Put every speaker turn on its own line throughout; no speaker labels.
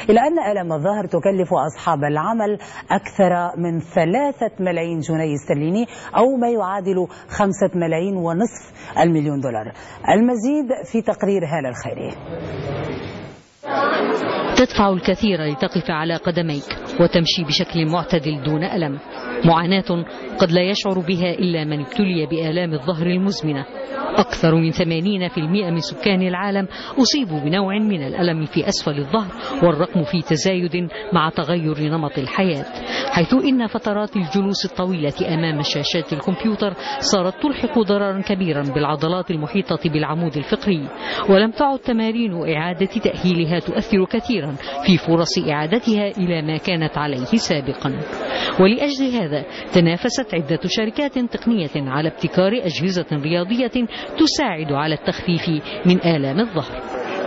إلى أن آلام الظهر تكلف أصحاب العمل أكثر من 3 ملايين جنيه استرليني أو ما يعادل 5 ملايين ونصف المليون دولار. المزيد في تقرير هالة الخيري.
تدفع الكثير لتقف على قدميك وتمشي بشكل معتدل دون ألم، معاناة قد لا يشعر بها إلا من ابتلي بآلام الظهر المزمنة. أكثر من 80% من سكان العالم أصيبوا بنوع من الألم في أسفل الظهر، والرقم في تزايد مع تغير نمط الحياة، حيث إن فترات الجلوس الطويلة أمام شاشات الكمبيوتر صارت تلحق ضررا كبيرا بالعضلات المحيطة بالعمود الفقري، ولم تعد تمارين إعادة تأهيلها تؤثر كثيرا في فرص إعادتها إلى ما كانت عليه سابقا. ولأجل هذا تنافست عدة شركات تقنية على ابتكار أجهزة رياضية تساعد على التخفيف من آلام الظهر.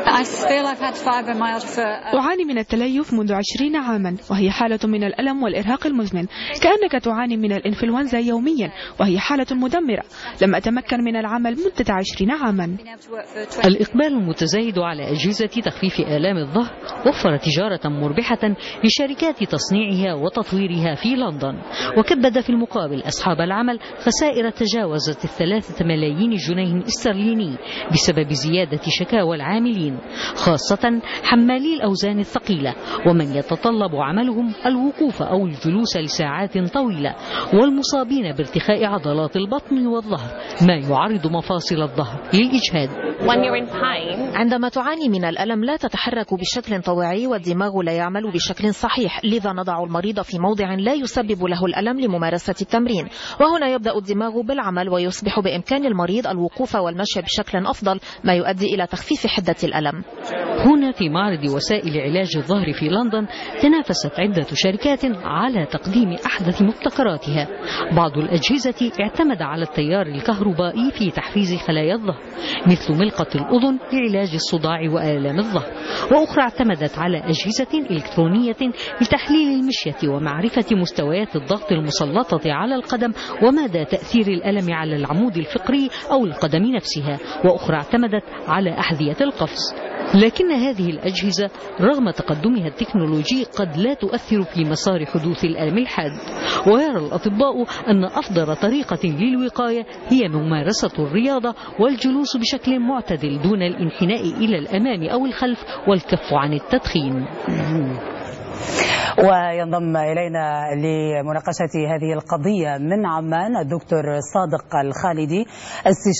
أعاني من التليف منذ 20 عاما، وهي حالة من الألم والإرهاق المزمن، كأنك تعاني من الإنفلونزا يوميا، وهي حالة مدمرة. لم أتمكن من العمل مدة 20 عاما.
الإقبال المتزايد على أجهزة تخفيف آلام الظهر وفر تجارة مربحة لشركات تصنيعها وتطويرها في لندن، وكبد في المقابل أصحاب العمل خسائر تجاوزت 3 ملايين جنيه استرليني بسبب زيادة شكاوى العاملين، خاصة حمالي الأوزان الثقيلة ومن يتطلب عملهم الوقوف أو الجلوس لساعات طويلة، والمصابين بارتخاء عضلات البطن والظهر ما يعرض مفاصل الظهر للإجهاد.
عندما تعاني من الألم لا تتحرك بشكل طبيعي والدماغ لا يعمل بشكل صحيح، لذا نضع المريض في موضع لا يسبب له الألم لممارسة التمرين، وهنا يبدأ الدماغ بالعمل ويصبح بإمكان المريض الوقوف والمشي بشكل أفضل ما يؤدي إلى تخفيف حدة الألم.
هنا في معرض وسائل علاج الظهر في لندن تنافست عدة شركات على تقديم أحدث مبتكراتها. بعض الأجهزة اعتمد على التيار الكهربائي في تحفيز خلايا الظهر، مثل ملقة الأذن لعلاج الصداع وآلام الظهر، وأخرى اعتمدت على أجهزة إلكترونية لتحليل المشية ومعرفة مستويات الضغط المسلطة على القدم ومدى تأثير الألم على العمود الفقري أو القدم نفسها، وأخرى اعتمدت على أحذية القفز. لكن هذه الأجهزة رغم تقدمها التكنولوجي قد لا تؤثر في مسار حدوث الألم الحاد، ويرى الأطباء أن أفضل طريقة للوقاية هي ممارسة الرياضة والجلوس بشكل معتدل دون الانحناء إلى الأمام أو الخلف والكف عن التدخين.
وينضم إلينا لمناقشة هذه القضية من عمان الدكتور صادق الخالدي،